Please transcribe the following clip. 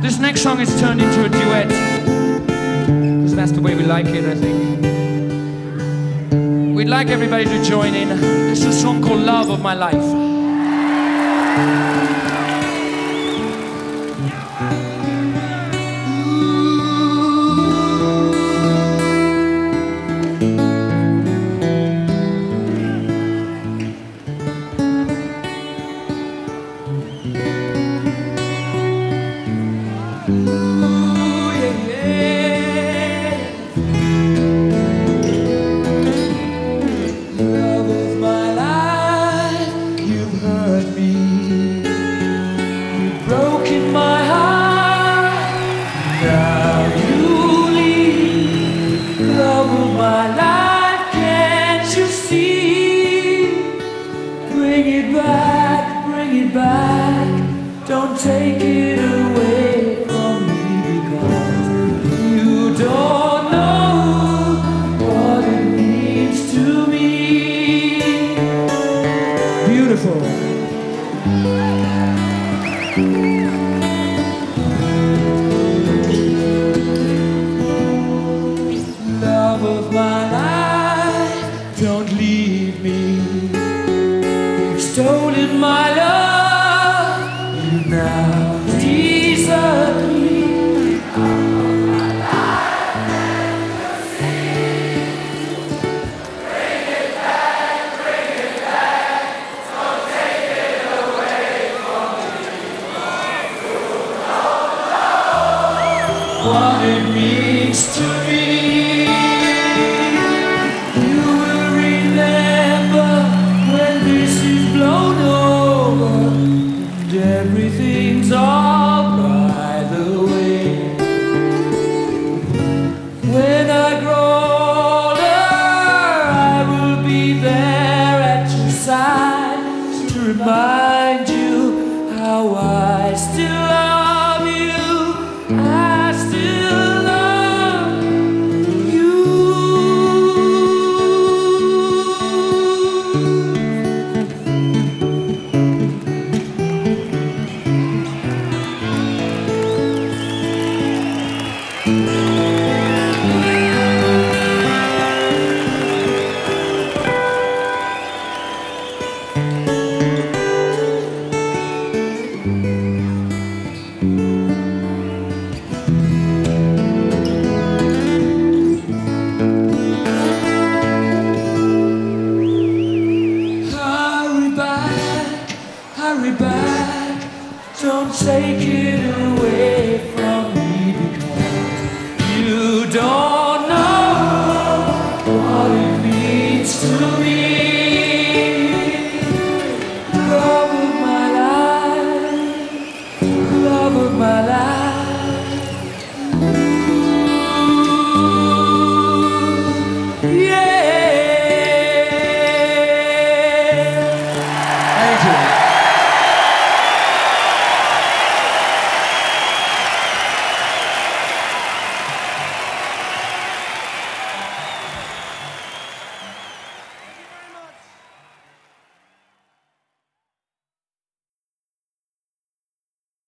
This next song is turned into a duet, because that's the way we like it, I think. We'd like everybody to join in. This is a song called Love of My Life. Don't take it away from me, because you don't know what it means to me. Beautiful. Love of my life, don't leave me. You've stolen my love. Now desert me. Bring it back, don't take it away from me. You don't know what it means to me.